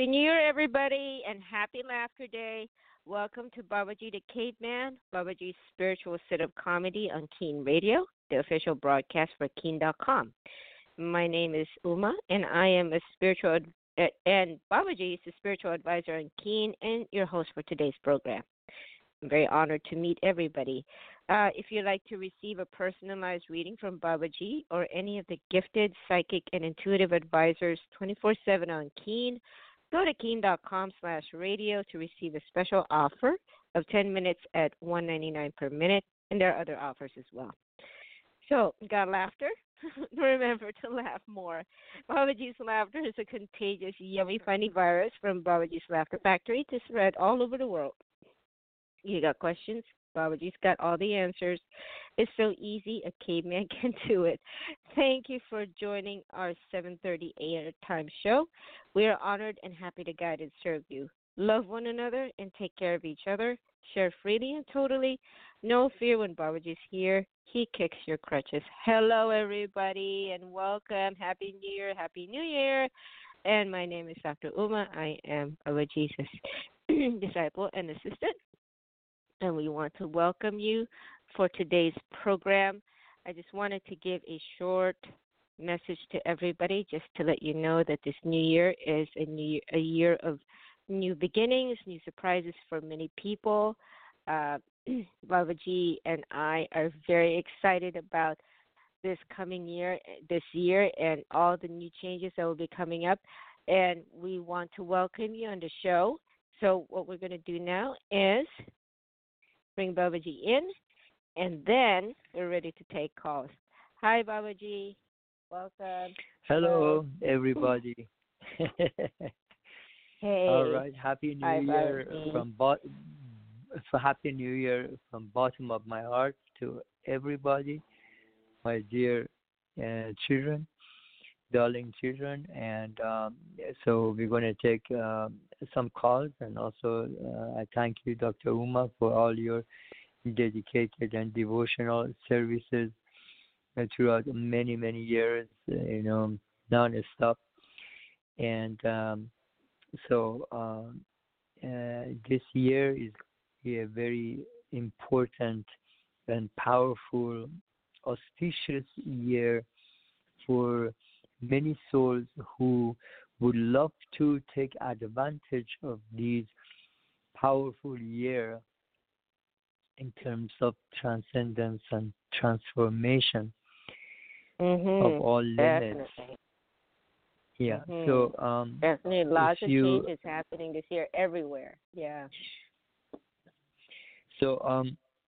New Year, everybody, and happy Laughter Day. Welcome to Babaji the Caveman, Babaji's spiritual sit-up comedy on Keen Radio, the official broadcast for Keen.com. My name is Uma, and I am a and Babaji is the spiritual advisor on Keen and your host for today's program. I'm very honored to meet everybody. If you'd like to receive a personalized reading from Babaji or any of the gifted psychic and intuitive advisors 24/7 on Keen, go to keen.com/radio to receive a special offer of 10 minutes at $1.99 per minute, and there are other offers as well. So, got laughter? Remember to laugh more. Babaji's laughter is a contagious, yummy, funny virus from Babaji's Laughter Factory to spread all over the world. You got questions? Babaji's got all the answers. It's so easy, a caveman can do it. Thank you for joining our 7:30 a.m. time show. We are honored and happy to guide and serve you. Love one another and take care of each other. Share freely and totally. No fear when Babaji's here. He kicks your crutches. Hello, everybody, and welcome. Happy New Year. Happy New Year. And my name is Dr. Uma. I am Babaji's disciple and assistant. And we want to welcome you for today's program. I just wanted to give a short message to everybody just to let you know that this new year is a year of new beginnings, new surprises for many people. Babaji and I are very excited about this year, and all the new changes that will be coming up. And we want to welcome you on the show. So what we're going to do now is bring Babaji in, and then we're ready to take calls. Hi, Babaji. Welcome. Hello, everybody. Hey. All right. Happy New Year Babaji. Happy New Year from bottom of my heart to everybody, my dear children, darling children. And so we're going to take some calls, and also I thank you, Dr. Uma, for all your dedicated and devotional services throughout many, many years, non-stop. And so this year is a very important and powerful, auspicious year for many souls who would love to take advantage of these powerful year in terms of transcendence and transformation of all limits. Definitely. Yeah. So definitely lots of changes happening this year everywhere. Yeah. So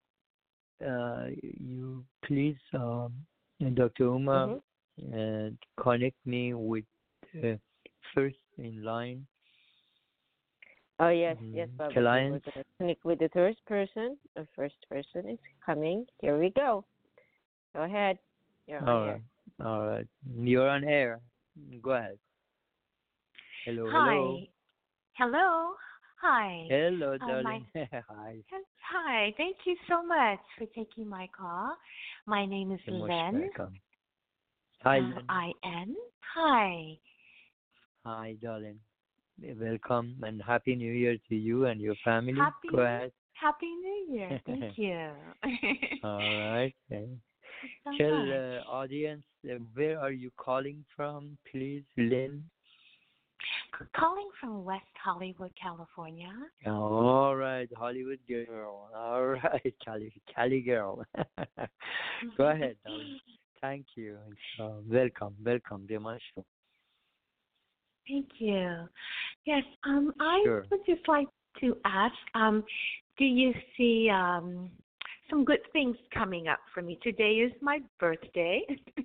you please, Dr. Uma, connect me with first in line. Oh, yes, Babaji. We're going to connect with the first person. The first person is coming. Here we go. Go ahead. You're on air. All right. You're on air. Go ahead. Hello. Hi. Hello. Hi. Hello, darling. Hi. Hi. Thank you so much for taking my call. My name is You're Len. most welcome. Hi, Len. I-N. Hi. Hi, darling. Welcome and Happy New Year to you and your family. Go ahead. Happy New Year. Thank you. All right. Tell the audience, where are you calling from, please, Lynn? Calling from West Hollywood, California. All right, Hollywood girl. All right, Cali girl. Go ahead, darling. Thank you. Welcome to my show. Thank you. Yes, I Sure. would just like to ask, do you see some good things coming up for me? Today is my birthday.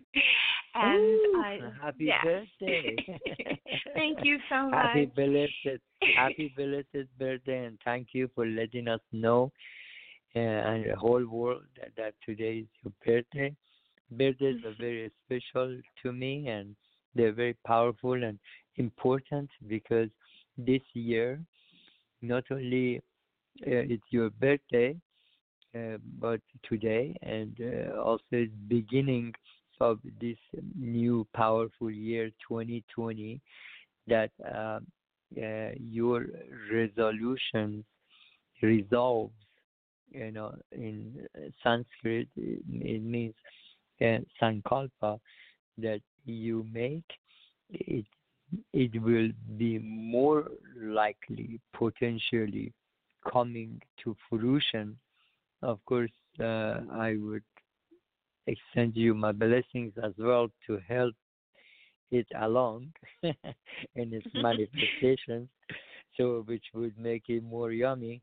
And happy birthday. Thank you so much. Happy belated birthday, and thank you for letting us know and the whole world that today is your birthday. Birthdays are very special to me, and they're very powerful and important because this year, not only it's your birthday, but today, and also it's beginning of this new powerful year 2020 that your resolutions, resolves, in Sanskrit, it means sankalpa that you make, it it will be more likely potentially coming to fruition. Of course, I would extend you my blessings as well to help it along in its manifestations, so which would make it more yummy.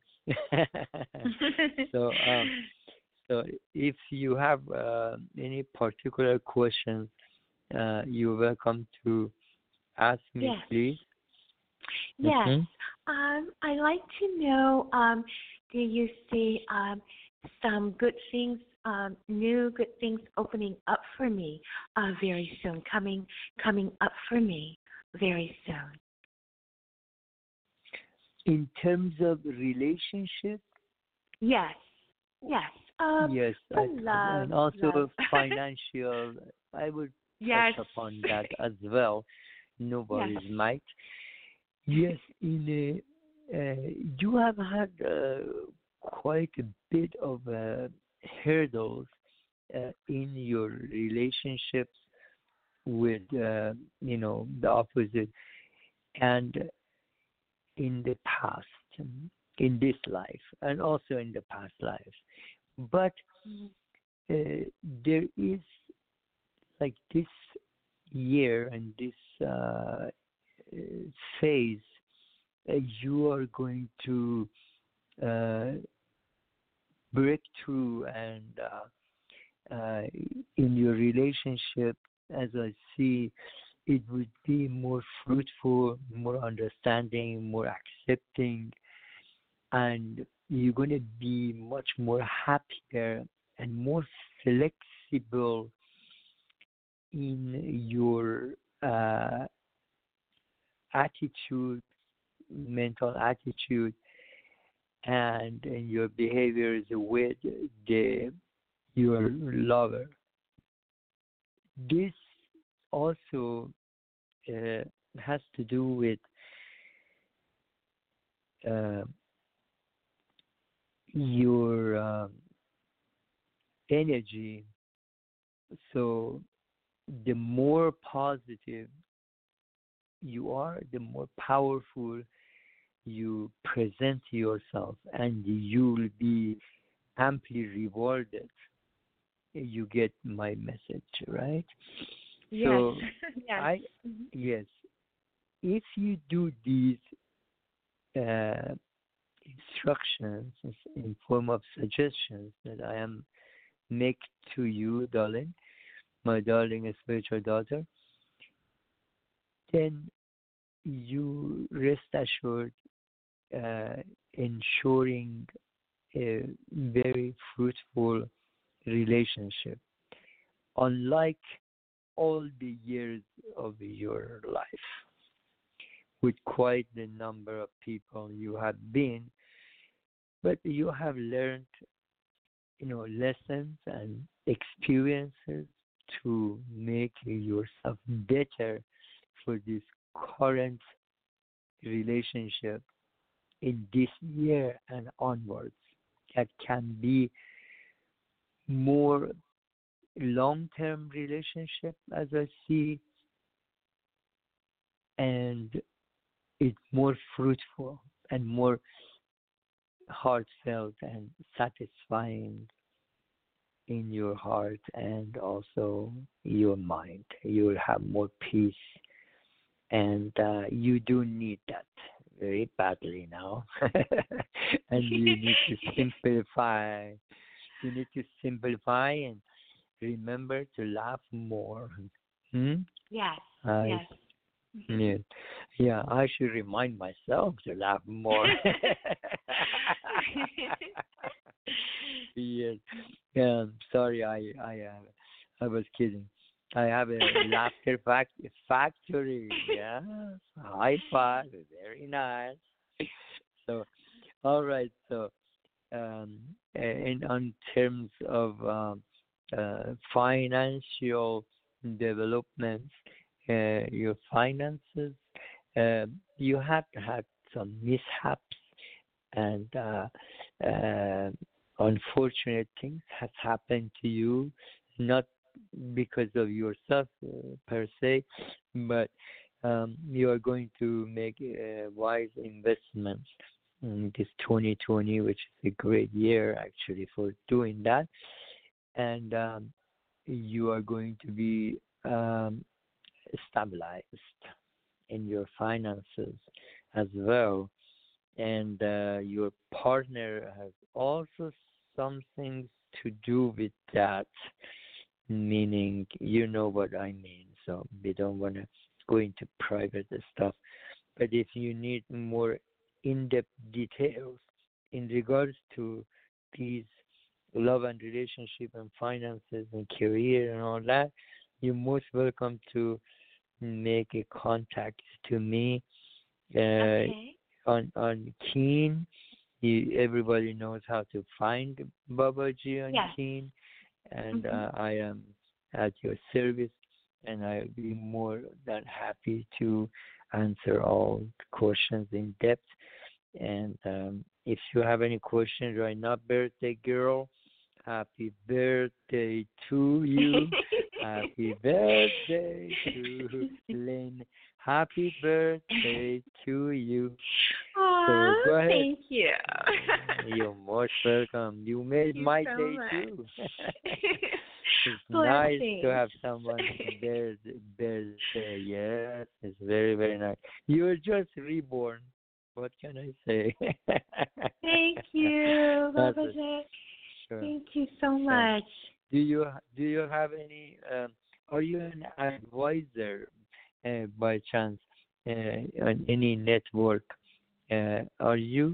so, so if you have any particular questions, you're welcome to ask me, Yes. please. Yes. Hmm. I'd like to know, do you see some good things, new good things opening up for me very soon, coming up for me very soon? In terms of relationship, Yes. Yes. yes, For love, and also love. financial, I would Yes. touch upon that as well. Yes. Nobody's might. Yes, you have had quite a bit of hurdles in your relationships with, the opposite, and in the past, in this life, and also in the past lives. But Mhm. there is, like, this year and this phase, you are going to uh, break through, and in your relationship, as I see, it would be more fruitful, more understanding, more accepting, and you're going to be much more happier and more flexible in your uh, attitude, mental attitude, and in your behaviors with your lover. This also uh, has to do with uh, your energy. So the more positive you are, the more powerful you present yourself, and you will be amply rewarded. You get my message, right? Yes. So Yes. I, Mhm. yes, if you do these uh, instructions in form of suggestions that I am make to you, darling, my darling spiritual daughter, then you rest assured, uh, ensuring a very fruitful relationship, unlike all the years of your life, with quite the number of people you have been, but you have learned, lessons and experiences to make yourself better for this current relationship in this year and onwards, that can be more long-term relationship, as I see, and it's more fruitful and more heartfelt and satisfying in your heart and also your mind. You will have more peace, and you do need that very badly now. And you need to simplify. You need to simplify and remember to laugh more. Hmm? Yes. I Yes. Mhm. Yeah, yeah. I should remind myself to laugh more. Yes. Sorry, I was kidding. I have a laughter factory. Yes. High five. Very nice. So, all right. So, in on terms of financial development, your finances, uh, you have had some mishaps and unfortunate things has happened to you, not because of yourself per se, but you are going to make wise investments in this 2020, which is a great year actually for doing that, and you are going to be stabilized in your finances as well, and your partner has also something to do with that, meaning you know what I mean. So we don't want to go into private stuff, but if you need more in-depth details in regards to these love and relationship and finances and career and all that, you're most welcome to make a contact to me Okay. on Keen. Everybody knows how to find Babaji on Yes. Keen, and Mhm. I am at your service, and I'll be more than happy to answer all questions in depth. And if you have any questions right now, birthday girl, happy birthday to you. Happy birthday to Lynn. Happy birthday to you. So Aw, go ahead. thank you. You're most welcome. You made Thank you my so day much. too. It's nice to Blessings. have someone birthday. Yes, it's very, very nice. You're just reborn. What can I say? Thank you, That's Baba it. Jack. Sure. Thank you so Sure. much. Do you have any? Are you an advisor by chance on any network? Are you?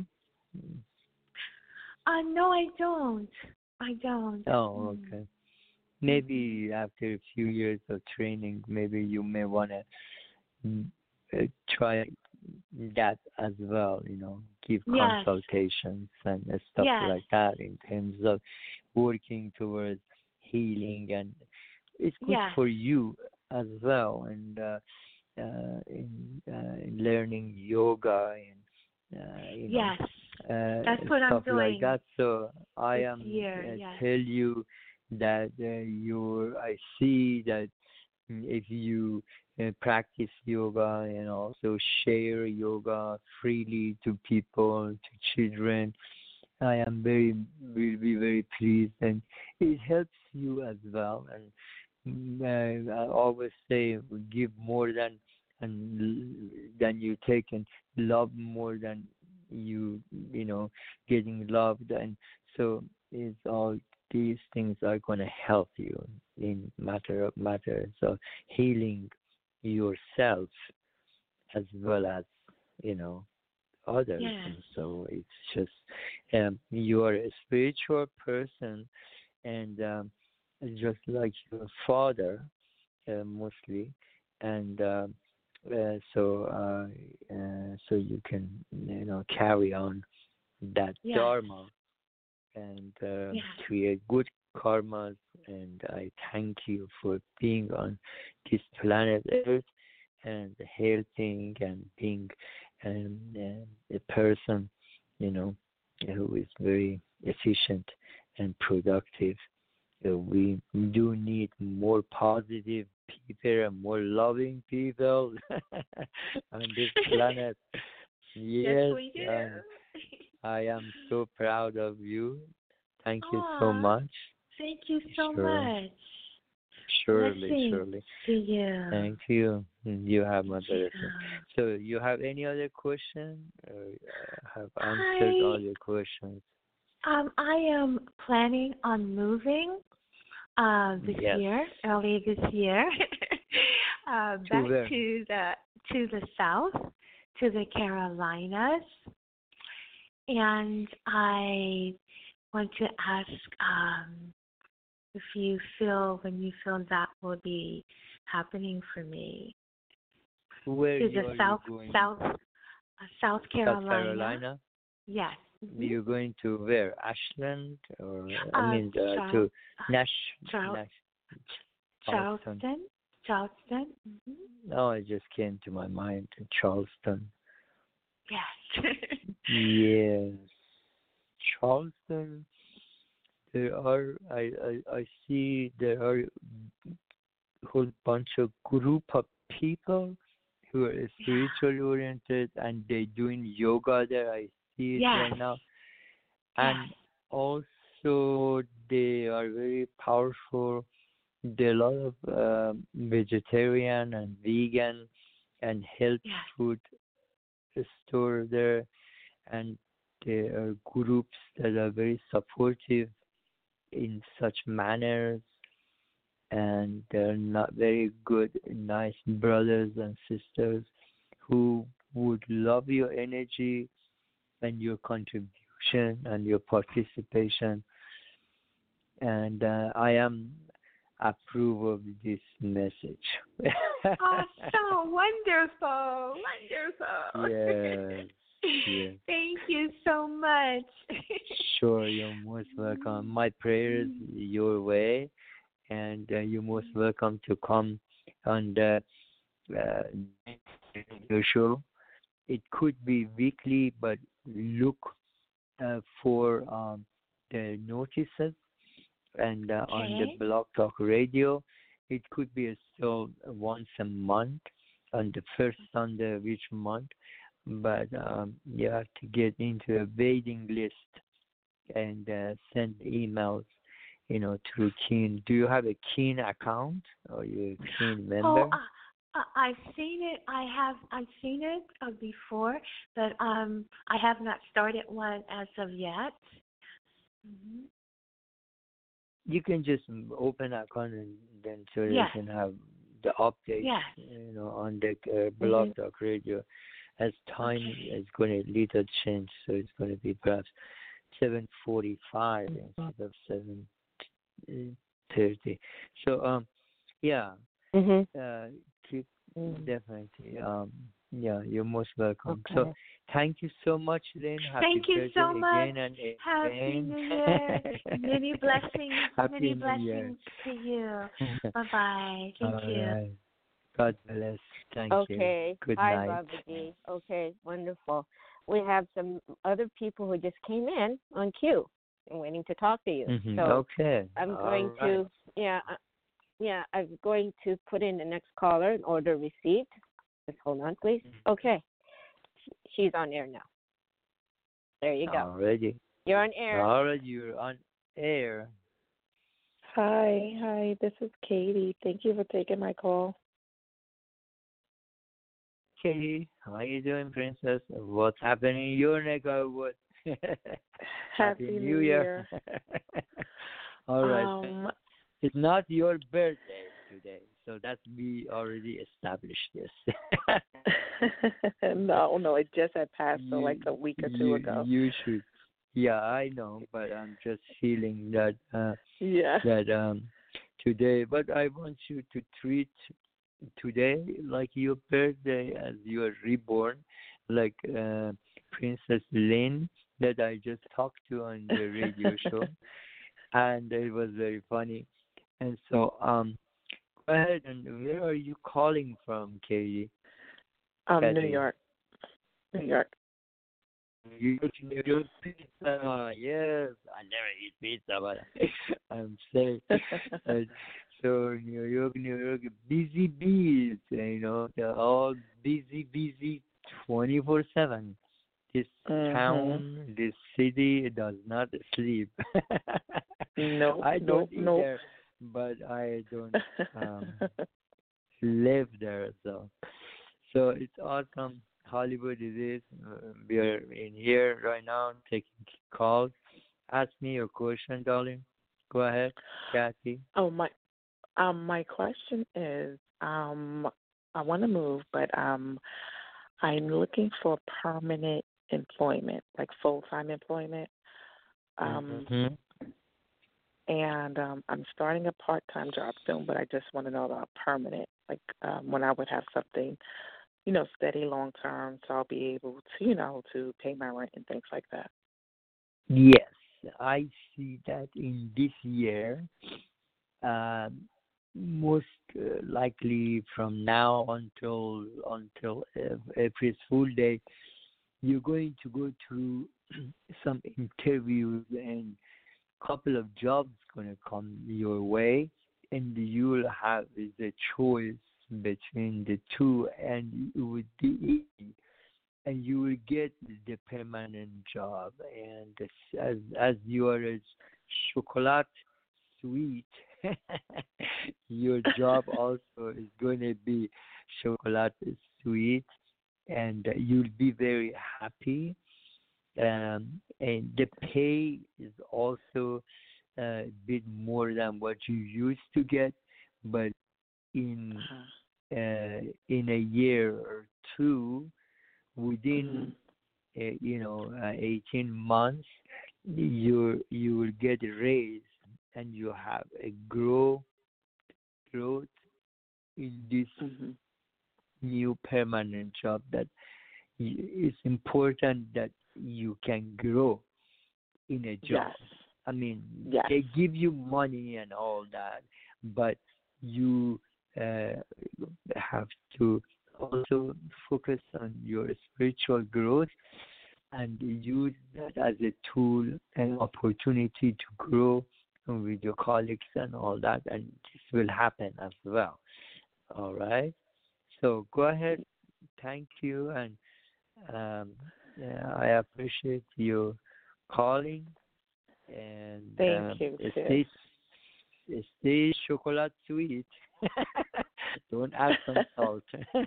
No, I don't. I don't. Oh, okay. Maybe after a few years of training, maybe you may want to try that as well. Give Yes. consultations and stuff Yes. like that in terms of working towards healing, and it's good Yes. for you as well, and in learning yoga and Yes. That's what I'm stuff like doing that. So I this am year. Yes. tell you that I see that if you practice yoga and also share yoga freely to people, to children, I am will be very pleased, and it helps you as well. And I always say, give more than you take, and love more than getting loved, and so it's all these things are going to help you in matter of matter. So healing yourself as well as you know others. Yes. And so it's just you are a spiritual person, and just like your father, mostly, and so you can carry on that Yes. dharma and Yes. create good karmas. And I thank you for being on this planet Earth and helping and being a person, who is very efficient and productive. We do need more positive people and more loving people on this planet. Yes, Yes, we do. and I am so proud of you. Thank you so Aw, much. thank you so Sure, much. surely, Blessings surely. to you. Thank you. You have my Thank you. blessing. So, you have any other question? Or have answered I all your questions? I am planning on moving this Yes. year, early this year, To back where? to the south, to the Carolinas, and I want to ask if you feel when you feel that will be happening for me Where to are the you going? South South Carolina. Carolina? Yes. Mm-hmm. You're going to where? Ashland, or I Uh, mean Charl- to Nash, Charl- Nash, Charleston. Charleston. Mm-hmm. No, it just came to my mind, Charleston. Yes. Yes. Charleston, there are, I see there are a whole bunch of group of people who are Yeah. spiritually oriented and they doing yoga there. I see it Yes. right now. Yes. And also they are very powerful. There are a lot of vegetarian and vegan and health Yes. food store there, and there are groups that are very supportive in such manners, and they're not very good, nice brothers and sisters who would love your energy and your contribution and your participation. And I am approve of this message. Oh, so wonderful. Wonderful. Yes, yes. Thank you so much. Sure, you're most welcome. My prayers your way, and you're most welcome to come on the uh, radio show. It could be weekly, but look for the notices and on the Okay. Blog Talk Radio. It could be still once a month on the first Sunday of each month, but you have to get into a waiting list and send emails, through Keen. Do you have a Keen account or you a Keen member? Oh, I've seen it. I've seen it before, but I have not started one as of yet. Hmm. You can just open an account and then so you Yes. can have the updates, Yes. on the Hmm. Blog Talk Radio. As time Okay. is going to little change, so it's going to be perhaps 7:45 instead of 7:30. So yeah, Mhm. uh, keep Mm. definitely yeah, you're most welcome. So Okay. thank you so much, Lynn. Happy Thank you so birthday much. again and Happy again. New Year. Many blessings. Happy Many New Year. blessings to you. Bye bye. All Thank you. right. God bless. Thank you. Okay. Good Hi, night. Baba G. Okay, wonderful. We have some other people who just came in on queue and waiting to talk to you. Mm-hmm. So Okay. I'm All going right. to, yeah, I'm going to put in the next caller in order received. Just hold on, please. Okay, she's on air now. There you go. Already. You're on air. Already you're on air. Hi, this is Katie. Thank you for taking my call. Okay. How you doing, Princess? What's happening in your neck of wood? Happy New Year. All right. It's not your birthday today, so that we already established this. No, it just had passed like a week or two ago. You should. Yeah, I know, but I'm just feeling that Yeah. today. But I want you to treat today like your birthday as you are reborn, like Princess Lynn that I just talked to on the radio show, and it was very funny. And so, go ahead. And where are you calling from, Katie? New York. New York. New York pizza. Yes, I never eat pizza, but I'm saying. So New York, busy bees. They're all busy, 24/7. This town, this city does not sleep. No, I don't no. either, but I don't live there, so it's awesome. Hollywood it is. We are in here right now taking calls. Ask me your question, darling. Go ahead, Kathy. Oh, my question is, I want to move, but I'm looking for permanent employment, like full-time employment. Mm-hmm. And I'm starting a part-time job soon, but I just want to know about permanent, like when I would have something, steady long-term, so I'll be able to, to pay my rent and things like that. Yes, I see that in this year. Most likely from now until April Fool Day, you're going to go through some interviews and couple of jobs going to come your way, and you'll have the choice between the two, and it would be easy, and you will get the permanent job. And as you are a chocolate sweet, your job also is going to be chocolate sweet, and you'll be very happy. And the pay is also a bit more than what you used to get, but in in a year or two, within 18 months, you will get a raise, and you have a growth in this new permanent job. That it's important that you can grow in a job. Yes. I mean, Yes. they give you money and all that, but you have to also focus on your spiritual growth and use that as a tool and opportunity to grow with your colleagues and all that, and this will happen as well. All right. So go ahead. Thank you, and I appreciate you calling, and Thank you, stay chocolate sweet. Don't add some salt.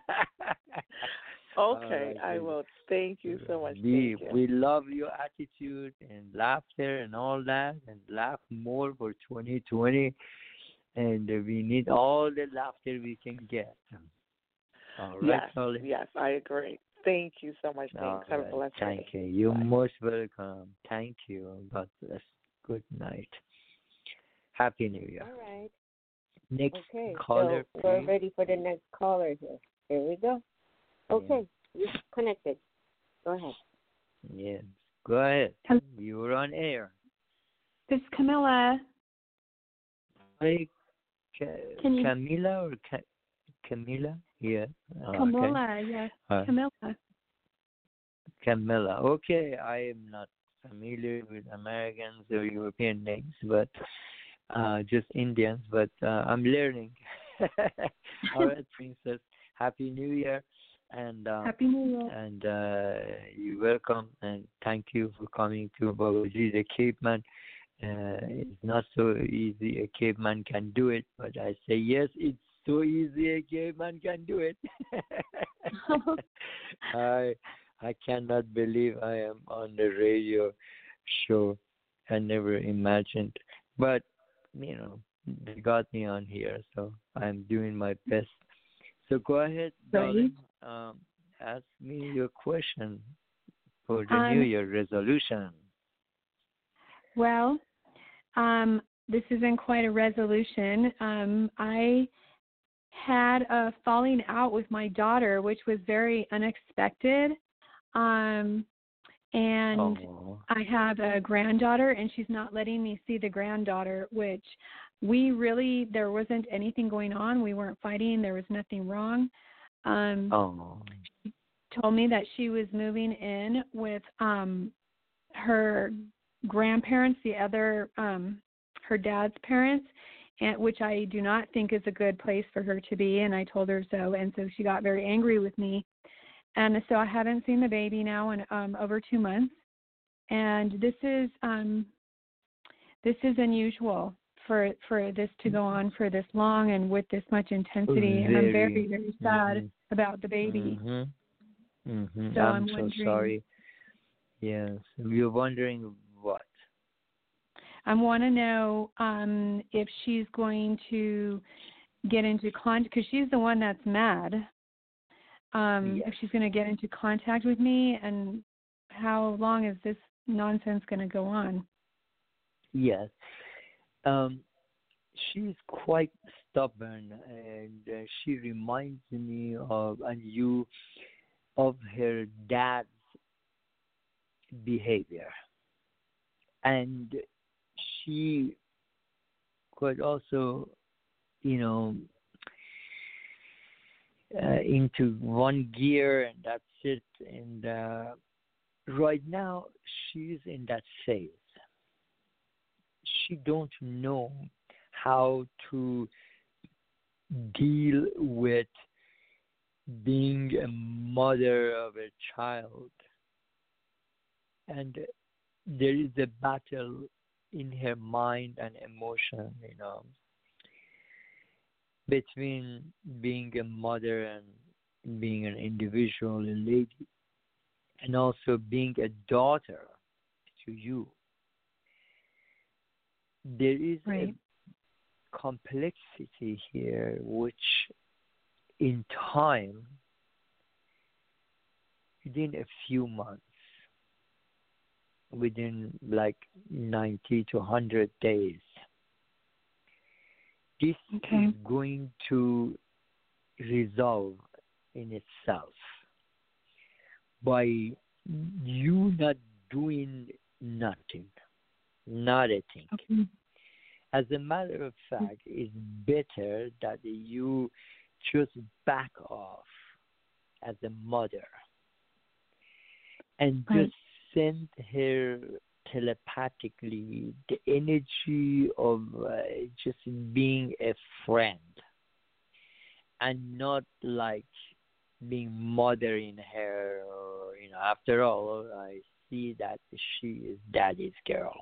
Okay, Right, I will. Thank you so much. we love your attitude and laughter and all that, and laugh more for 2020, and we need all the laughter we can get. All right, Yes, Colin? yes, I agree. Thank you so much. Thanks. Have a Right. blessed Thank day. you. You're Bye. most welcome. Thank you. God bless. Good night. Happy New Year. All right. Next Okay. caller, So we're please. ready for the next caller here. Here we go. Okay. You're connected. Go ahead. Yes. Go ahead. Hello. You're on air. This is Camilla. Hi, Can you? Camila or Camila? Yeah. Camilla, yes. Camilla. Camilla. Okay, I am not familiar with Americans or European names, but just Indians. But I'm learning. All right, Princess. Happy New Year, and Happy New Year. and you're welcome, and thank you for coming to Babaji the Cape Man. It's not so easy. A caveman can do it, but I say yes, it's so easy. A caveman can do it. I cannot believe I am on the radio show. I never imagined, but they got me on here, so I'm doing my best. So go ahead, darling. Ask me your question for the New Year resolution. Well, this isn't quite a resolution. I had a falling out with my daughter, which was very unexpected. And I have a granddaughter, and she's not letting me see the granddaughter, which there wasn't anything going on. We weren't fighting. There was nothing wrong. She told me that she was moving in with her grandparents, the other, her dad's parents, and which I do not think is a good place for her to be, and I told her so, and so she got very angry with me. And so I haven't seen the baby now in over 2 months, and this is unusual for this to go on for this long and with this much intensity. And I'm very, very sad about the baby. So I'm so wondering, sorry. Yes, you're wondering what? I want to know if she's going to get into contact, because she's the one that's mad. Yes. If she's going to get into contact with me, and how long is this nonsense going to go on? Yes. She's quite stubborn, and she reminds me of her dad's behavior, and she could also, into one gear, and that's it. And right now she's in that phase. She don't know how to deal with being a mother of a child, and there is a battle in her mind and emotion, between being a mother and being an individual, a lady, and also being a daughter to you. There is Right. a complexity here, which in time, within a few months, within like 90 to 100 days, this Okay. is going to resolve in itself by you not doing nothing, not a thing. Okay. As a matter of fact, it's better that you just back off as a mother and Right. just send her telepathically the energy of just being a friend and not like being mothering her. Or, after all, I see that she is daddy's girl.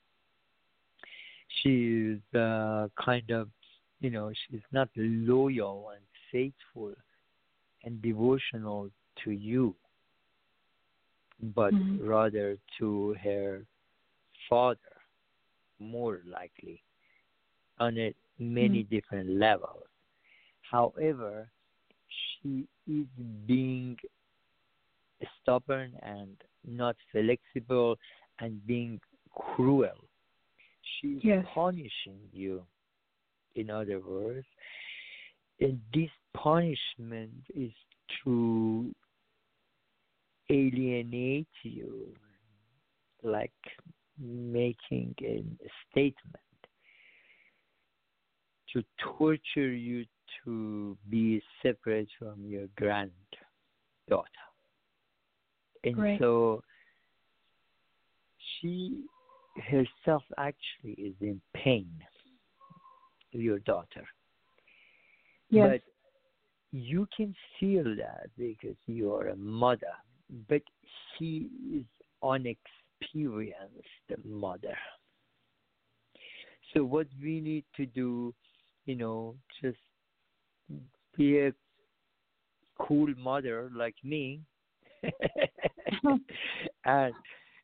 She is kind of, she's not loyal and faithful and devotional to you, but Mhm. rather to her father, more likely, on a many different levels. However, she is being stubborn and not flexible and being cruel. She's Yes. punishing you, in other words. And this punishment is to alienate you, like making a statement, to torture you to be separate from your granddaughter. And Right. so she herself actually is in pain, your daughter. Yes. But you can feel that because you are a mother, but she is unexperienced mother. So what we need to do, just be a cool mother like me, and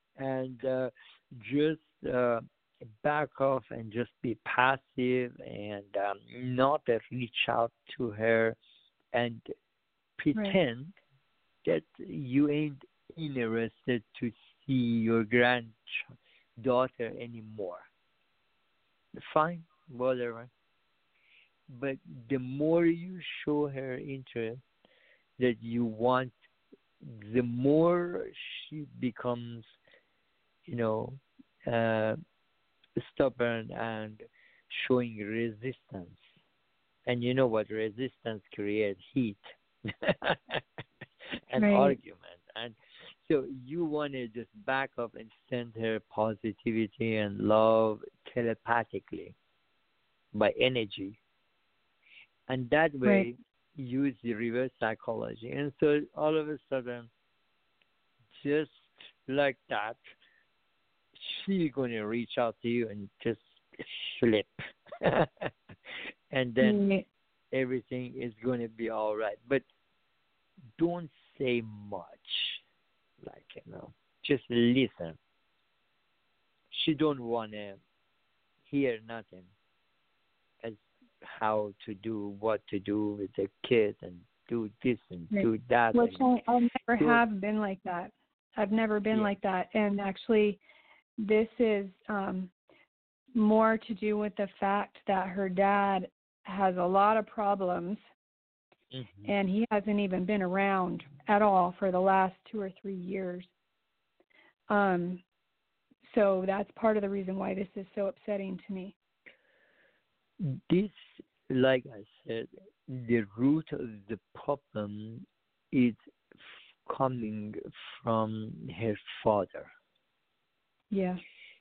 just back off and just be passive and not reach out to her and pretend that you ain't interested to see your granddaughter anymore. Fine, whatever. But the more you show her interest that you want, the more she becomes, you know, uh, stubborn and showing resistance. And you know what? Resistance creates heat and Right. argument. And so you want to just back up and send her positivity and love telepathically by energy. And that way, Right. use the reverse psychology. And so all of a sudden, just like that, she's going to reach out to you and just flip. And then Right. everything is going to be all right. But don't say much. Like, just listen. She don't want to hear nothing as how to do, what to do with the kid and do this and Right. do that. Which I never do- have been like that. I've never been Yeah. like that. And actually, this is more to do with the fact that her dad has a lot of problems, Mhm. and he hasn't even been around at all for the last 2 or 3 years. So that's part of the reason why this is so upsetting to me. This, like I said, the root of the problem is coming from her father. Yeah.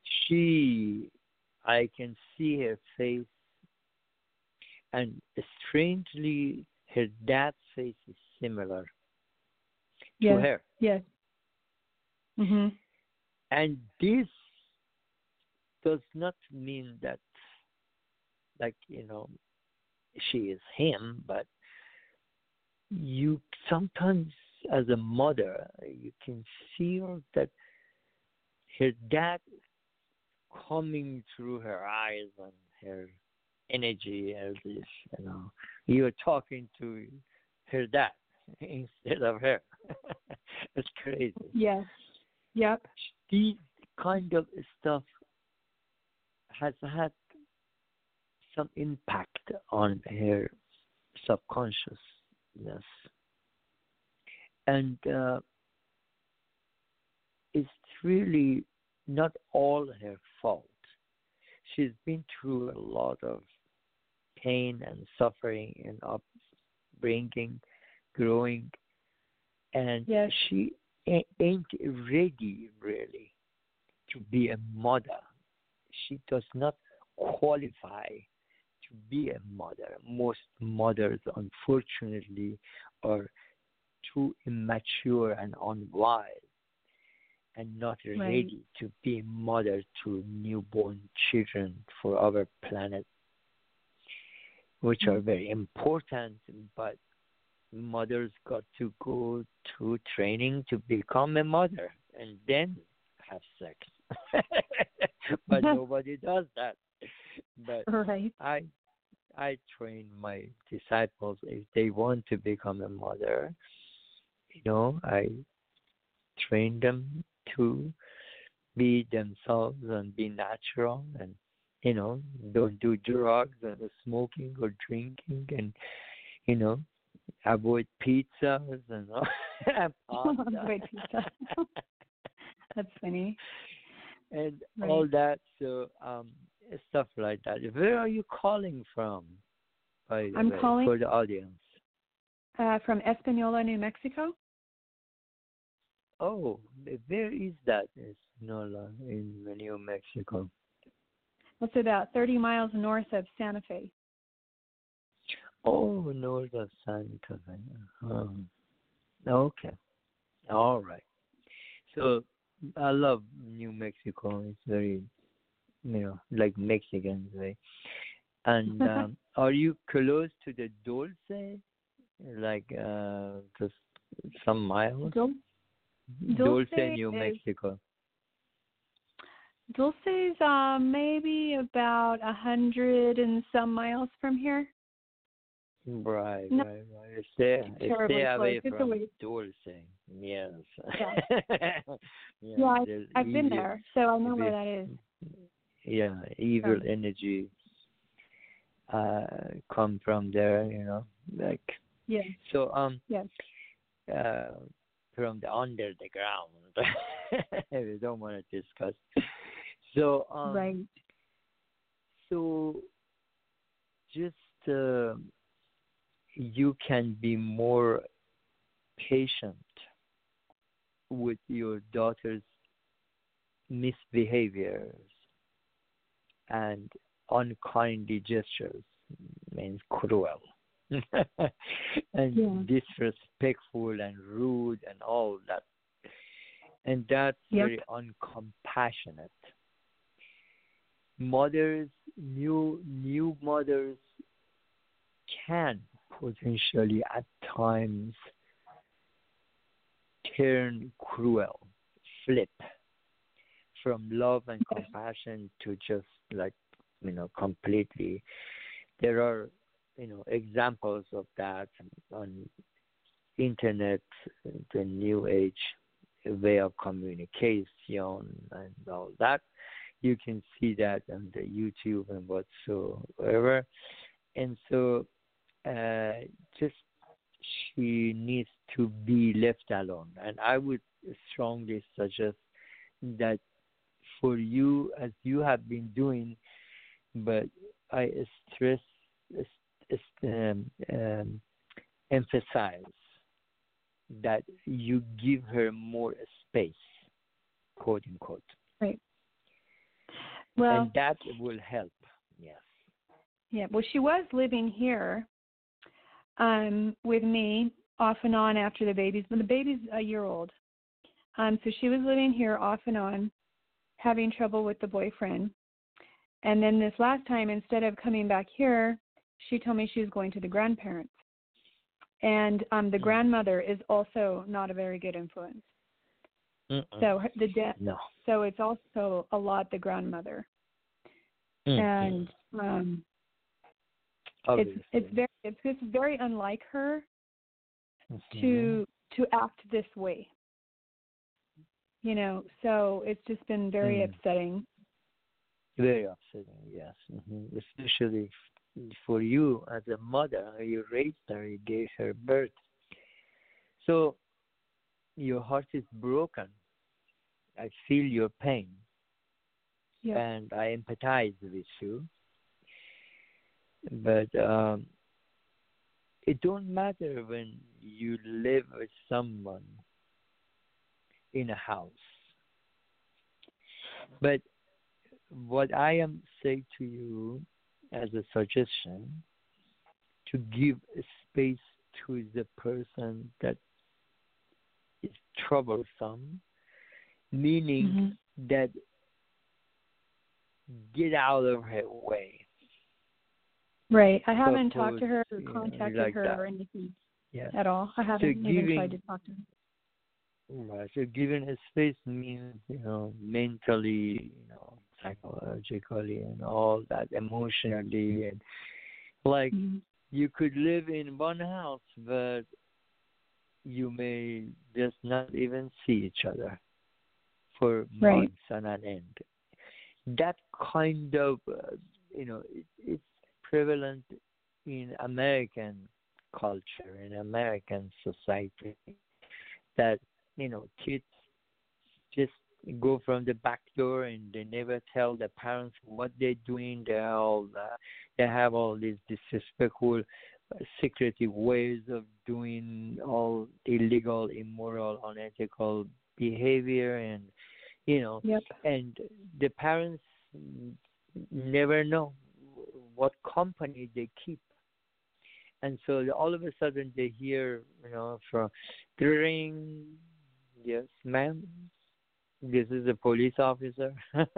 I can see her face, and strangely, her dad's face is similar to Yes. her. Yes. Mhm. And this does not mean that, like, she is him, but you sometimes, as a mother, you can feel that her dad coming through her eyes and her energy as if, you're talking to her dad instead of her. It's crazy. Yes. Yep. These kind of stuff has had some impact on her subconsciousness. And it's really not all her fault. She's been through a lot of pain and suffering in upbringing, growing, and Yes. she ain't ready really to be a mother. She does not qualify to be a mother. Most mothers, unfortunately, are too immature and unwise and not Right. ready to be mother to newborn children for our planet, which are very important, but mothers got to go through training to become a mother and then have sex. But nobody does that. But Right. I train my disciples if they want to become a mother. I train them to be themselves and be natural and don't do drugs and smoking or drinking and avoid pizzas and pasta. Wait, pizza. That's funny. And Right. all that. So stuff like that. Where are you calling from, by the I'm way, calling for the audience? from Espanola, New Mexico. Oh, where is that? Espanola in New Mexico. That's about 30 miles north of Santa Fe. Oh, north of Santa Fe. Okay. All right. So I love New Mexico. It's very, like Mexicans, right? And are you close to the Dulce? Like just some miles? Dulce, New Mexico. Dulce is maybe about 100 and some miles from here. Right. No, Stay terribly away close. It's from away. Dulce. Yes. Yeah, I've been evil, there, so I know where that is. Yeah, evil Right. energy come from there, like. Yeah. So Yes. from the under the ground, we don't want to discuss. So Right. So just you can be more patient with your daughter's misbehaviors and unkindly gestures, means cruel and disrespectful and rude and all that. And that's very uncompassionate. Mothers, new mothers can potentially at times turn cruel, flip from love and compassion to just like, completely. There are, examples of that on internet, the new age way of communication and all that. You can see that on the YouTube and whatsoever. And so just she needs to be left alone. And I would strongly suggest that for you, as you have been doing, but I stress, emphasize that you give her more space, quote unquote. Right. Well, and that will help. Yes. yeah. Well, she was living here with me off and on after the babies. When the baby's a year old, so she was living here off and on, having trouble with the boyfriend. And then this last time, instead of coming back here, she told me she was going to the grandparents. And the grandmother is also not a very good influence. So no. So it's also a lot the grandmother. And it's very unlike her to act this way. You know, so it's just been very upsetting. Very upsetting, yes. Especially for you as a mother. You raised her, you gave her birth. So your heart is broken. I feel your pain. Yep. And I empathize with you. But it don't matter when you live with someone in a house. But what I am saying to you as a suggestion, to give space to the person that is troublesome, meaning that get out of her way. Right. I haven't talked to her or contacted like her that. or anything Yeah. at all. I haven't even tried to talk to her. Right. So giving a space means, mentally, psychologically, and all that, emotionally, and like you could live in one house, but you may just not even see each other for months on an end. That kind of, it's prevalent in American culture, in American society, that, kids just go from the back door and they never tell the parents what they're doing. They have all these disrespectful, secretive ways of doing all illegal, immoral, unethical behavior, and and the parents never know what company they keep. And so all of a sudden they hear, from the ring, yes, ma'am, this is a police officer,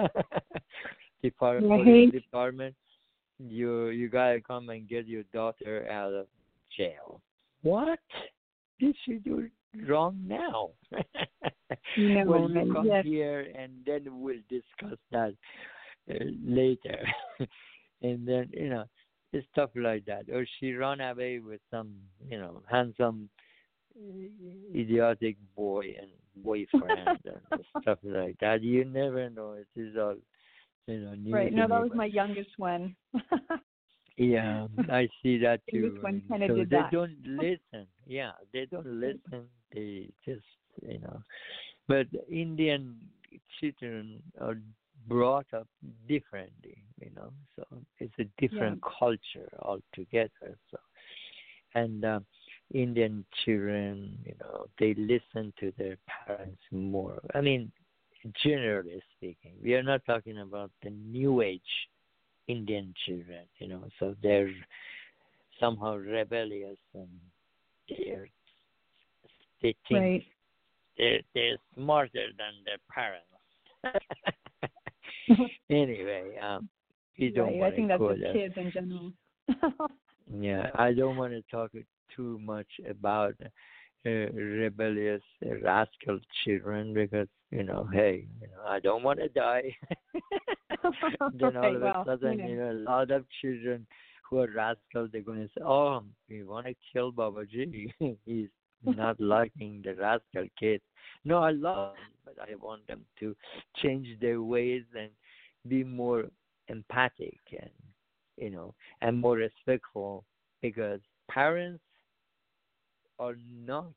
police department. You gotta come and get your daughter out of jail. What did she do wrong now? Well, you come here and then we'll discuss that later. And then, it's stuff like that. Or she run away with some, handsome, idiotic boy and boyfriend and stuff like that. You never know. It is all, new. Right. No, that was my youngest one. Yeah, I see that too. This one kind of so did they that. don't listen. Yeah, they don't listen. They just, But Indian children are brought up differently, So it's a different culture altogether. So, and Indian children, they listen to their parents more. I mean, generally speaking, we are not talking about the new age Indian children, so they're somehow rebellious and they think they're smarter than their parents. Anyway, you don't want I think to that's with kids in general. Yeah, I don't want to talk too much about rebellious rascal children because hey, I don't want to die. Then all of a sudden, a lot of children who are rascals, they're going to say, "Oh, we want to kill Babaji. He's not liking the rascal kids." No, I love them, but I want them to change their ways and be more empathic and and more respectful, because parents are not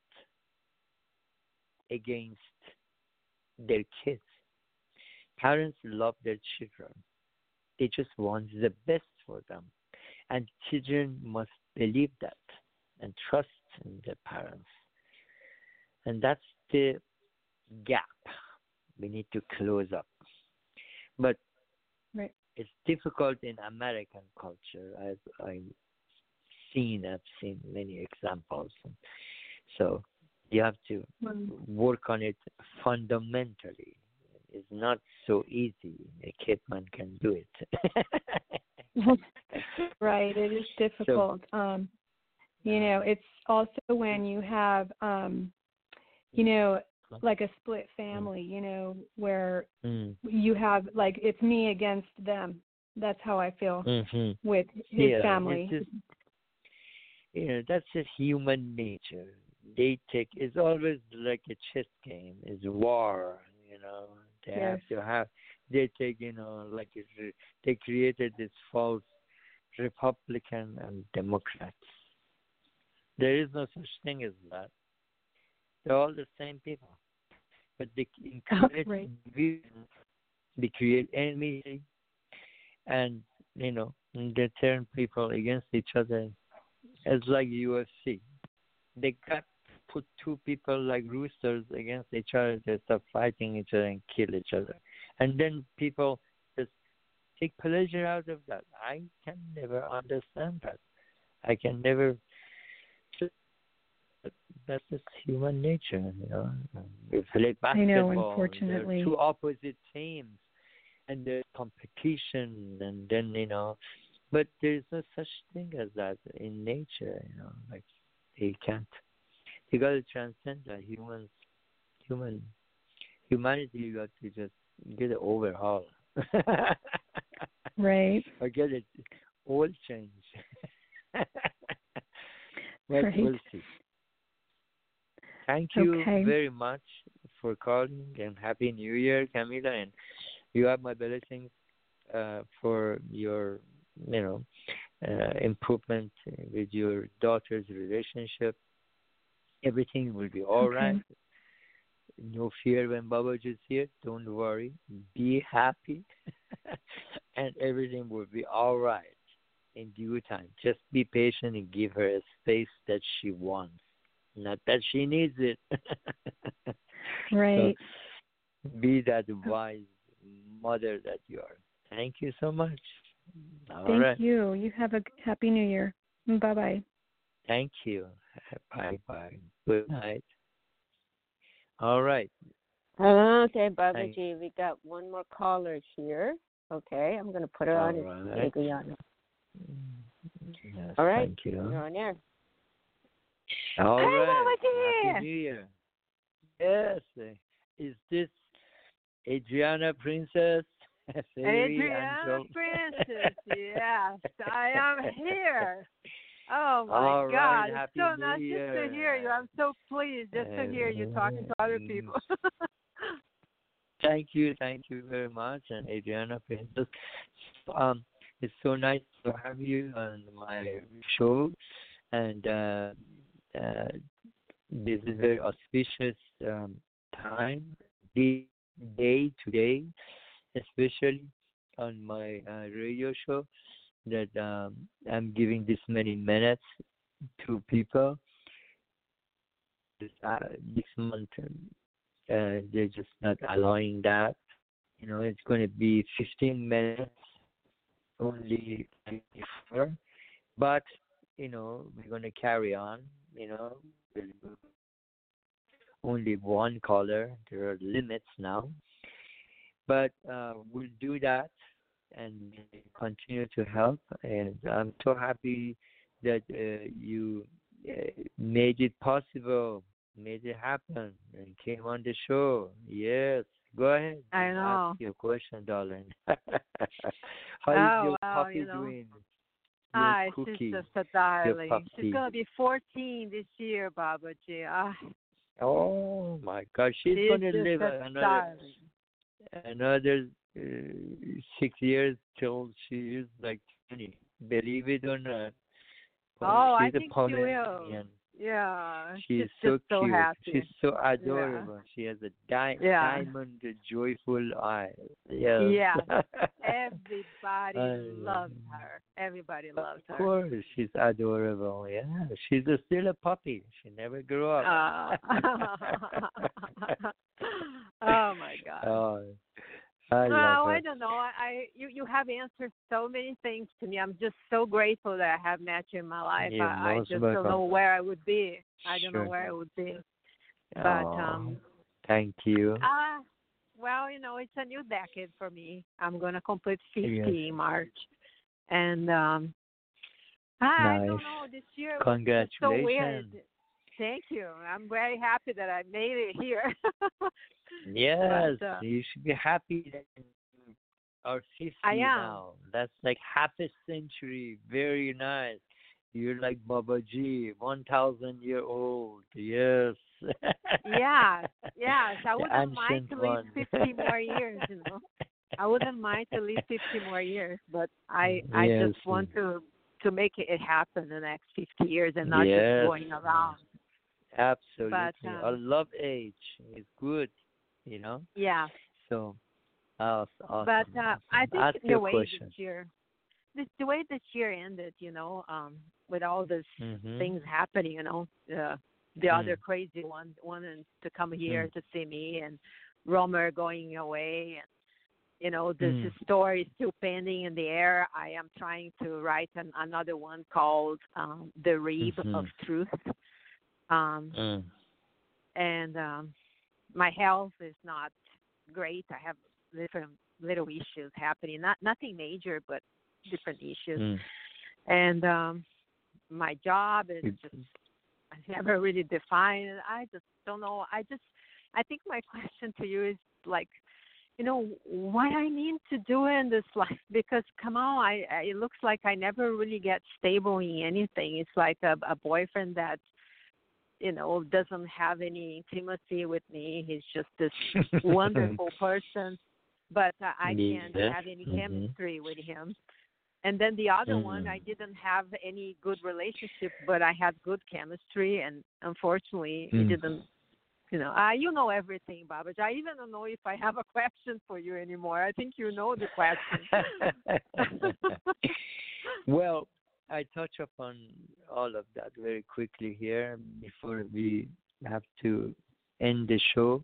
against their kids. Parents love their children. They just want the best for them. And children must believe that and trust in their parents. And that's the gap we need to close up. But Right. it's difficult in American culture, as I've seen many examples. So you have to work on it fundamentally. It's not so easy. A caveman can do it. Right. It is difficult. It's also when you have, like a split family, where you have, like, it's me against them. That's how I feel with his family. That's just human nature. It's always like a chess game. It's war, they created this false Republican and Democrats. There is no such thing as that. They're all the same people. But they create division, they create enmity, and they turn people against each other. It's like UFC. They put two people like roosters against each other. They start fighting each other and kill each other, and then people just take pleasure out of that. I can never understand that. I can never. That's just human nature, We play basketball. I know, unfortunately. There are two opposite teams, and there's competition, and then but there's no such thing as that in nature, Like they can't. You got to transcend that. Humanity. You got to just get an overhaul. Right. Or get it all change. But right. We'll see. Thank you very much for calling, and Happy New Year, Camila. And you have my blessings for your, improvement with your daughter's relationship. Everything will be all right. No fear when Babaji is here. Don't worry. Be happy, and everything will be all right in due time. Just be patient and give her a space that she wants. Not that she needs it. Right. So be that wise mother that you are. Thank you so much. Thank you. You have a Happy New Year. Bye-bye. Thank you. Bye-bye. Good night. All right. Okay, Babaji, we got one more caller here. Okay, I'm going to put her on. Right. Yes, all right. Thank you. You're on air. All hey, right. Babaji. Happy New Year. Yes. Is this Adriana Princess? Adriana Princess, yes. I am here. Oh, my All God. Right. It's Happy so New nice Year. just to hear you. I'm so pleased just to hear you talking to other people. Thank you very much, and Adriana Princess. It's so nice to have you on my show, and this is a very auspicious time, day today, especially on my radio show, that I'm giving this many minutes to people. This month, they're just not allowing that. It's going to be 15 minutes only before, but we're going to carry on. With only one caller. There are limits now, but we'll do that and continue to help. And I'm so happy that you made it possible, made it happen, and came on the show. Yes, go ahead. I know. Ask your question, darling. How is your puppy doing? She's just a darling. She's going to be 14 this year, Babaji. Oh, my God. She's going to live another 6 years till she is like 20. Believe it or not. I she's think a she will. Yeah, She's just so so cute. happy. She's so Yeah. adorable. She has a Yeah. diamond, joyful eyes. Yes. Yeah. Everybody I- loves her. Everybody of loves her. course, she's adorable. Yeah, she's still a puppy. She never grew up. Uh, oh my God. Oh, I love Oh, I her. don't know. You have answered so many things to me. I'm just so grateful that I have met you in my life. You're I most just don't know welcome. where I would be. I don't know Sure. where I would be. But Oh, thank you. well, it's a new decade for me. I'm gonna complete 50 Yes, in March, and I don't nice. know. This year was just so weird. Congratulations. Thank you. I'm very happy that I made it here. Yes, but you should be happy that you are 50 I am. now. That's like half a century. Very nice. You're like Baba Ji, 1,000-year old. Yes. Yeah, yes. I The wouldn't mind ancient to live one. 50 more years. I wouldn't mind to live 50 more years, but I Yes. just want to make it happen the next 50 years and not just Yes. going around. Absolutely. But I love age. It's good, you know? yeah. So, awesome. But Awesome. I think Ask the your way question. the way this year ended, with all these Mm-hmm. things happening, the other crazy one wanting to come here to see me, and Romer going away, and this story is still pending in the air. I am trying to write another one called The Rib of Truth. And my health is not great. I have different little issues happening. Nothing major, but different issues. And my job is just I never really defined it. I just don't know. I think my question to you is like, what I need to do in this life, because come on, it looks like I never really get stable in anything. It's like a boyfriend that doesn't have any intimacy with me. He's just this wonderful person, but I can't have any chemistry with him. And then the other one, I didn't have any good relationship, but I had good chemistry, and unfortunately, it didn't. You know everything, Babaji. I even don't know if I have a question for you anymore. I think you know the question. Well, I touch upon all of that very quickly here before we have to end the show.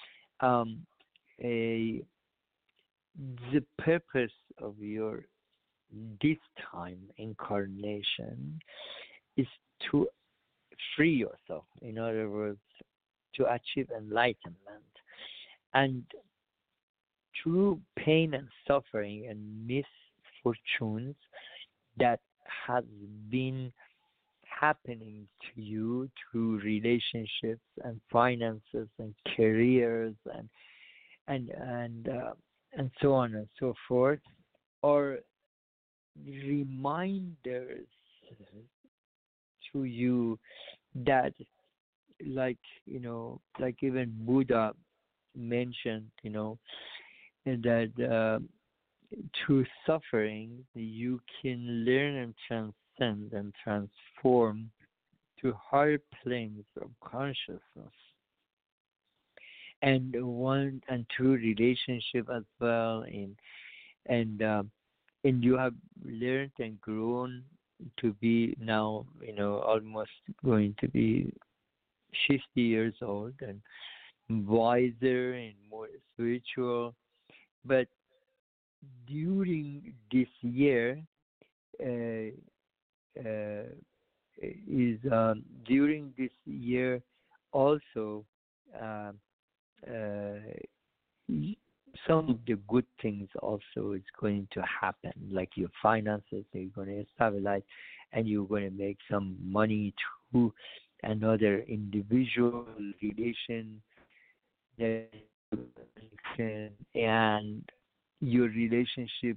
The purpose of your this time incarnation is to free yourself. In other words, to achieve enlightenment. And through pain and suffering and misfortunes that has been happening to you through relationships and finances and careers and so on and so forth, or reminders to you that like even Buddha mentioned, that through suffering you can learn and transcend and transform to higher planes of consciousness, and through relationship as well, and you have learned and grown to be now almost going to be 50 years old and wiser and more spiritual. But during this year during this year also some of the good things also is going to happen, like your finances are going to stabilize and you're going to make some money through another individual relation, and your relationship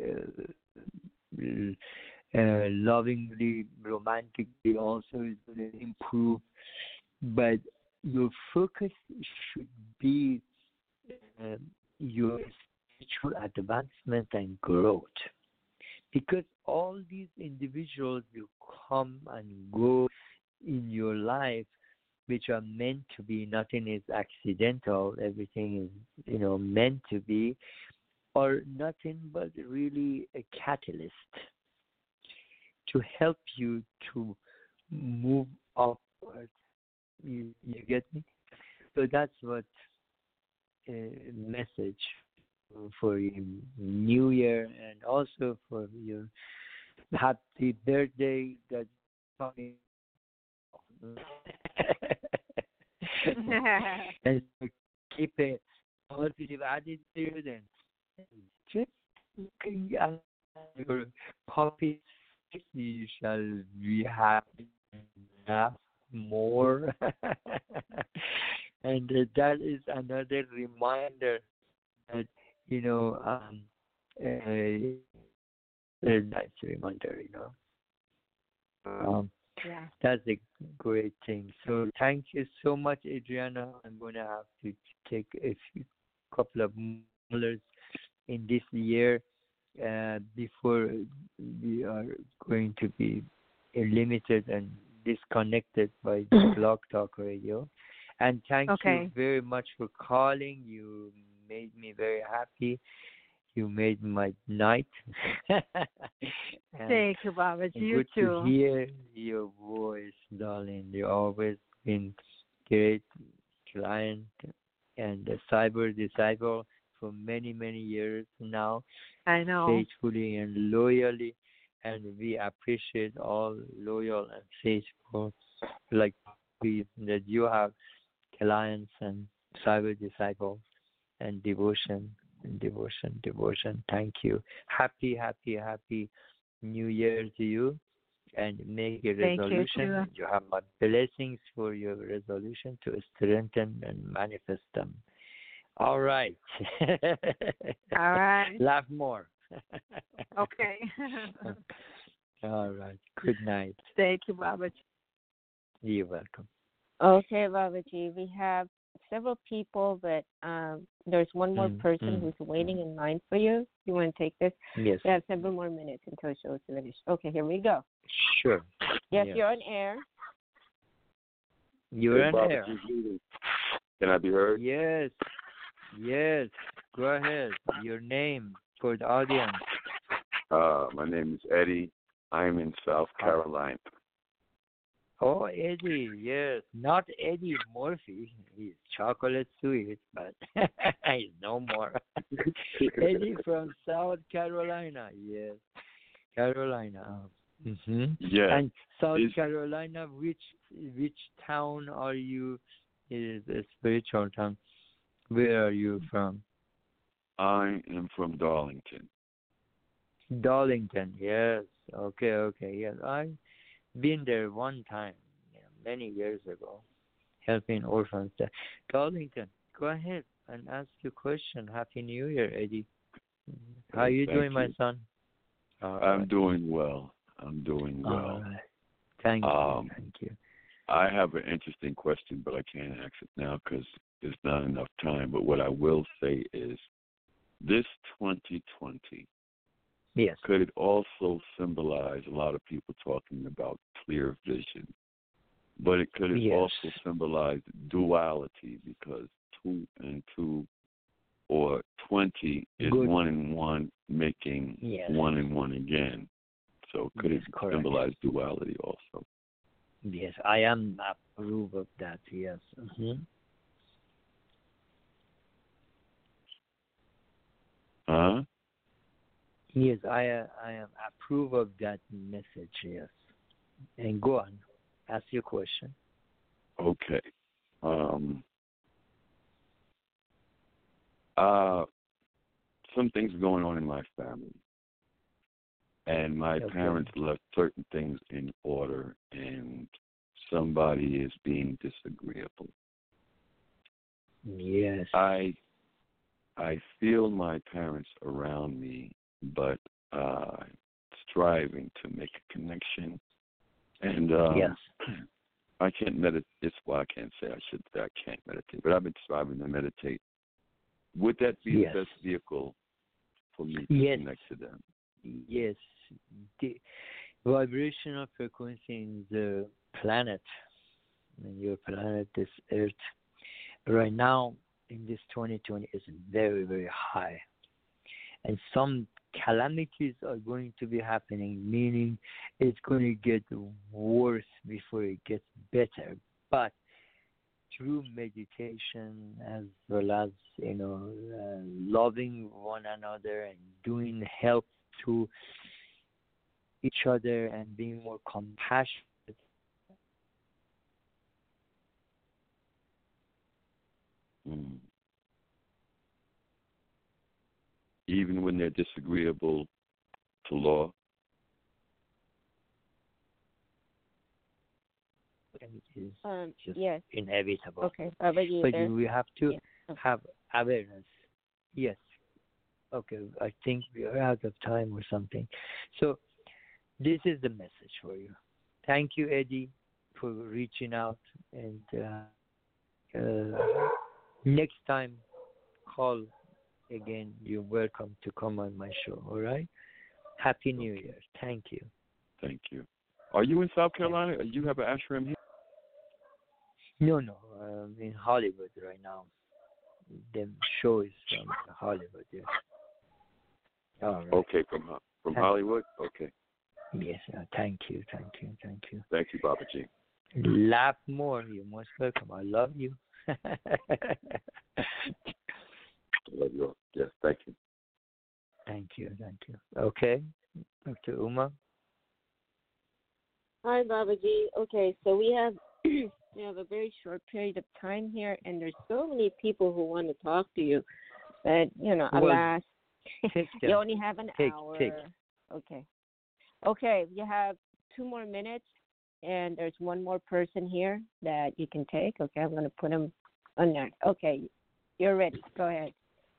lovingly, romantically also is going to improve. But your focus should be your spiritual advancement and growth, because all these individuals will come and go in your life which are meant to be. Nothing is accidental. Everything is, meant to be, or nothing but really a catalyst to help you to move upward. You get me? So that's what message for your New Year, and also for your happy birthday that's coming. And so keep a positive attitude and just looking at your puppy's face, you shall be happy and laugh more. And that is another reminder that, a nice reminder, Yeah. That's a great thing. So thank you so much, Adriana. I'm going to have to take a couple of minutes in this year before we are going to be limited and disconnected by the Blog Talk Radio. And thank you very much for calling. You made me very happy. You made my night. Thank you, Baba. You good too. To hear your voice, darling. You've always been great client and a cyber disciple for many, many years now. I know. Faithfully and loyally. And we appreciate all loyal and faithful like we that you have clients and cyber disciples and devotion. Thank you. Happy New Year to you, and make a resolution. You have my blessings for your resolution to strengthen and manifest them. All right. All right. Laugh more. Okay. All right. Good night. Thank you, Baba. You're welcome. Okay, Babaji. We have several people, but there's one more person who's waiting in line for you. You want to take this? Yes. We have several more minutes until the show is finished. Okay, here we go. Sure. Yes, you're on air. You're on air. Can I be heard? Yes. Go ahead. Your name for the audience. My name is Eddie. I'm in South Carolina. Oh, Eddie, yes. Not Eddie Murphy. He's chocolate sweet, but he's no more. Eddie from South Carolina, yes. Carolina. Mm-hmm. Yeah. And South Carolina, which town are you? Is a spiritual town. Where are you from? I am from Darlington. Darlington, yes. Okay, yes. I've been there one time, many years ago, helping orphans there. Darlington, go ahead and ask your question. Happy New Year, Eddie. How are you doing, my son? I'm doing well. Thank you. I have an interesting question, but I can't ask it now because there's not enough time. But what I will say is, this 2020, yes, could it also symbolize a lot of people talking about clear vision? But it could also symbolize duality, because 2 and 2 or 20 is 1 and 1 making 1 and 1 again. So could it symbolize duality also? Yes, I am approve of that, yes. Mm-hmm. Huh? Yes, I am approve of that message, yes. And go on, ask your question. Okay. Some things going on in my family. And my parents left certain things in order, and somebody is being disagreeable. Yes. I feel my parents around me, but striving to make a connection. And I can't meditate. That's why I can't say I can't meditate. But I've been striving to meditate. Would that be the best vehicle for me to connect to them? Yes. vibrational frequency in the planet, in your planet, this Earth, right now in this 2020 is very, very high. And some calamities are going to be happening, meaning it's going to get worse before it gets better. But through meditation, as well as loving one another and doing help to each other and being more compassionate. Even when they're disagreeable to law. Is just yes. inevitable. Okay. But we have to have awareness. Yes. Okay. I think we are out of time or something. So this is the message for you. Thank you, Eddie, for reaching out. And next time, call again. You're welcome to come on my show. All right. Happy New Year. Thank you. Thank you. Are you in South Carolina? Or you have an ashram here? No. I'm in Hollywood right now. The show is from Hollywood. Yes. All right. Okay, from Hollywood. Okay. Yes. Thank you. Thank you, Babaji. Laugh more. You're most welcome. I love you. I love you. Yes. Thank you. Thank you. Okay. Dr. Uma. Hi, Babaji. Okay, so we have a very short period of time here, and there's so many people who want to talk to you, but alas, you only have an hour. Okay, you have 2 more minutes, and there's one more person here that you can take. Okay, I'm going to put him on there. Okay, you're ready. Go ahead.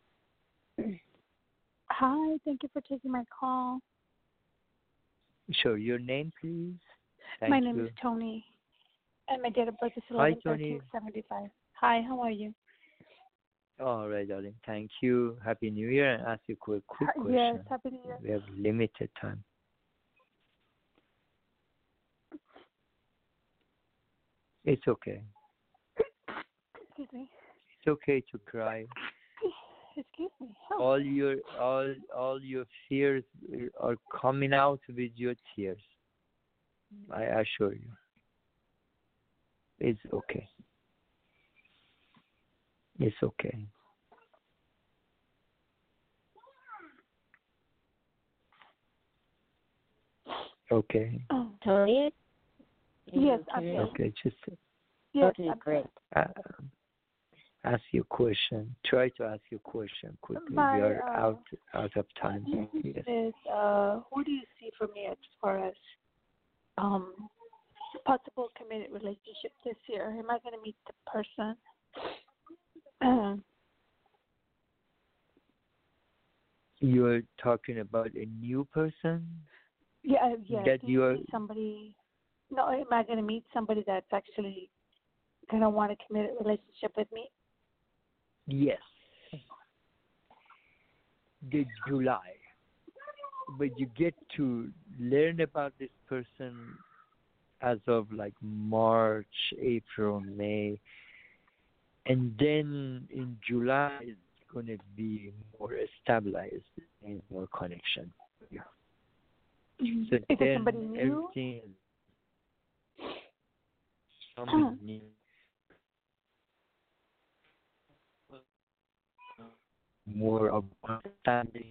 Hi, thank you for taking my call. Sure. Your name, please. My name is Tony, and my date of birth is 11/13/75. Hi, how are you? All right, darling. Thank you. Happy New Year. And ask you a quick question. Yes, Happy New Year. We have limited time. It's okay. Excuse me. It's okay to cry. Excuse me. All your fears are coming out with your tears. I assure you. It's okay. It's okay. Okay. Tony? Yes, I'm here. Okay, just yes, okay, great. Ask your question. Try to ask your question quickly. We are out of time. Yes. Is who do you see for me as far as possible committed relationship this year? Am I going to meet the person? You're talking about a new person? Yeah. That do you see somebody? No, am I going to meet somebody that's actually going to want a committed relationship with me? Yes. The July. But you get to learn about this person as of like March, April, May. And then in July, it's going to be more stabilized and more connection. Yeah. So is it somebody new? Everything somebody new. More of understanding,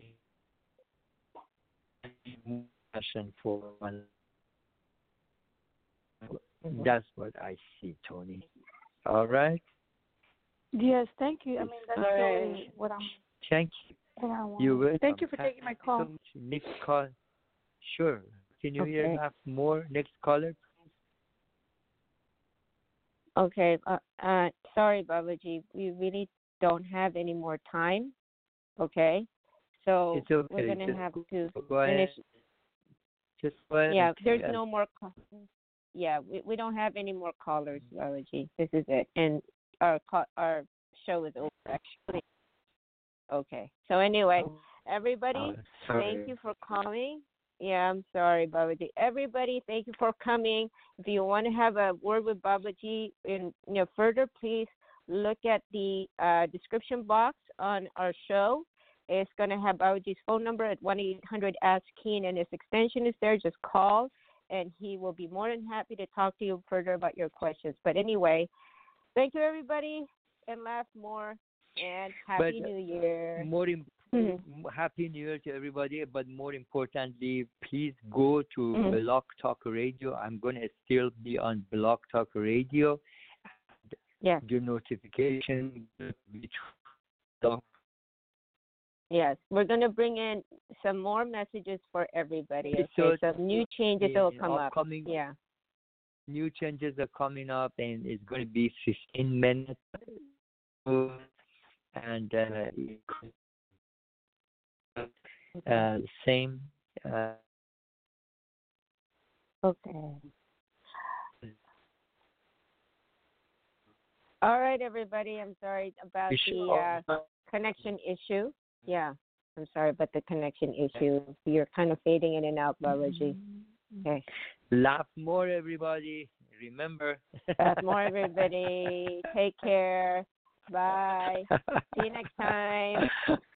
passion for one. That's what I see, Tony. All right? Yes, thank you. I mean, that's really what I'm. Thank you. What I want. You're welcome. Thank you for taking my call. So next call. Sure. Can you hear enough more? Next caller, please. Okay. Sorry, Babaji. We really don't have any more time. Okay. So it's okay. We're going to have to finish. Just go ahead. Yeah, there's no more. Yeah, we don't have any more callers, Babaji. This is it. And our show is over, actually. Okay. So anyway, everybody, thank you for calling. Yeah, I'm sorry, Babaji. Everybody, thank you for coming. If you want to have a word with Babaji further, please look at the description box on our show. It's going to have Babaji's phone number at 1-800-ASK-KEEN, and his extension is there. Just call, and he will be more than happy to talk to you further about your questions. But anyway, thank you, everybody, and laugh more, and Happy New Year. Happy New Year to everybody, but more importantly, please go to Blog Talk Radio. I'm going to still be on Blog Talk Radio. Yeah. Your notification. Yes, we're going to bring in some more messages for everybody. Okay, so new changes will come up. Yeah. New changes are coming up, and it's going to be 15 minutes. And same. Okay. All right, everybody. I'm sorry about the connection issue. Yeah, I'm sorry about the connection issue. You're kind of fading in and out, Babaji. Okay. Laugh more, everybody. Remember. Laugh more, everybody. Take care. Bye. See you next time.